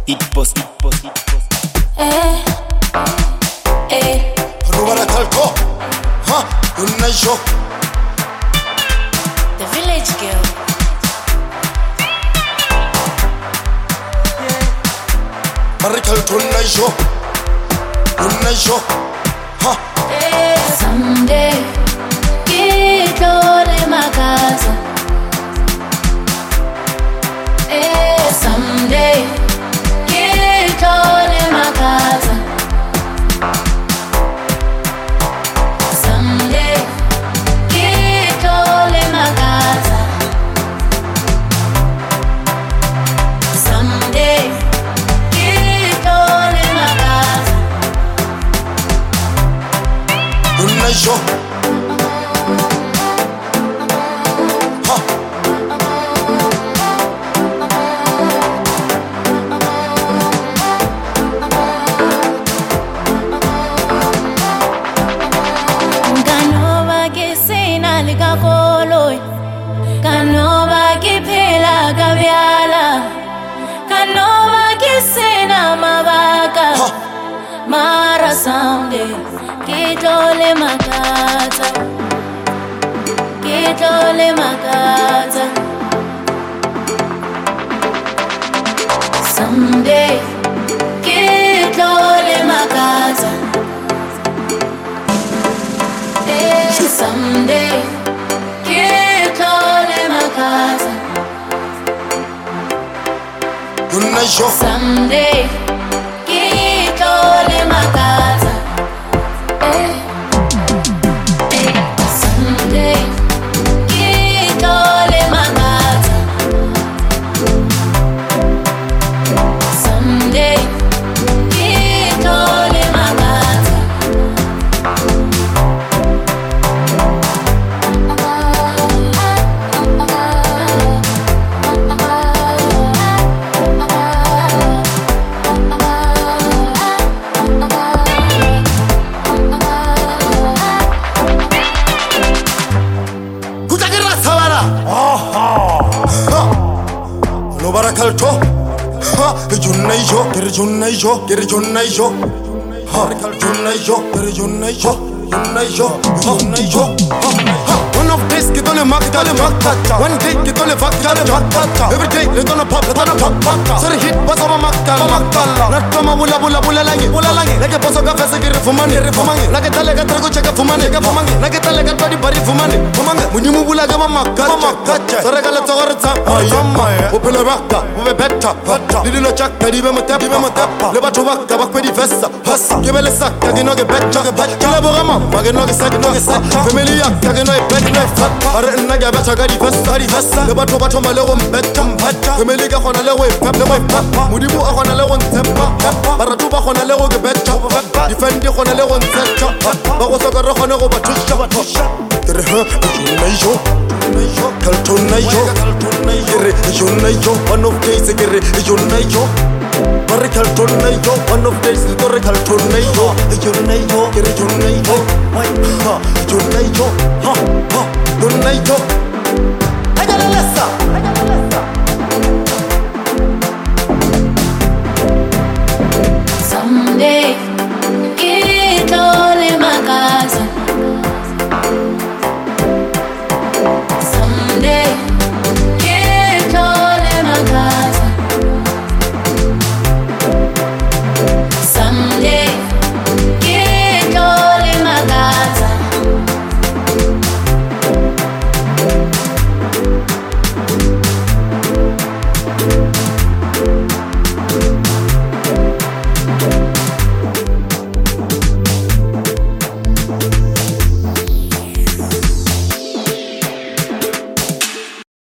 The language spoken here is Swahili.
It post. Rubara Kalko, Unnaisho. The village girl. Barikal Tunnaisho. Unnaisho. Someday, kitole makaza. Someday, kitole makaza. Someday, kitole makaza. Someday, kitole makaza. Unnaisho. Kanova kiphela kavyala Kanova kisena mabaka Mara someday kitole makata Kitole makata Someday kitole makata Someday Unnaisho. Someday, kitole makaza. Someday, kitole makaza. Someday, kitole makaza. Rubara Kalko. Junnaisho. Junnaisho. Junnaisho. Junnaisho. One of this get on a mark, one day get on a fact, every day they gonna pop. So the hit was a makala. Not come a bula langi, like a post of a get for money, like a talaga check for money, like a talaga body for money. When you move like a makacha, so I got a torta, open a raka, with a better, little chuck, even a tap, never to walk, the back with the vesta, give it a sack, I can not get better, Kalaborama, I can not get second, familiar, I can not bet. Naga better gadi festa the bato bato malewon betam kemeliga khona lewe papa mudibu khona lewon tempa baratu ba khona lewo ge betta defendi khona lewon zetta ba go soka khona go batusha Junnaisho Kaltunnaisho Junnaisho one of days gere Junnaisho Barikal Tunnaisho one of days gere Kaltunnaisho Junnaisho Junnaisho Junnaisho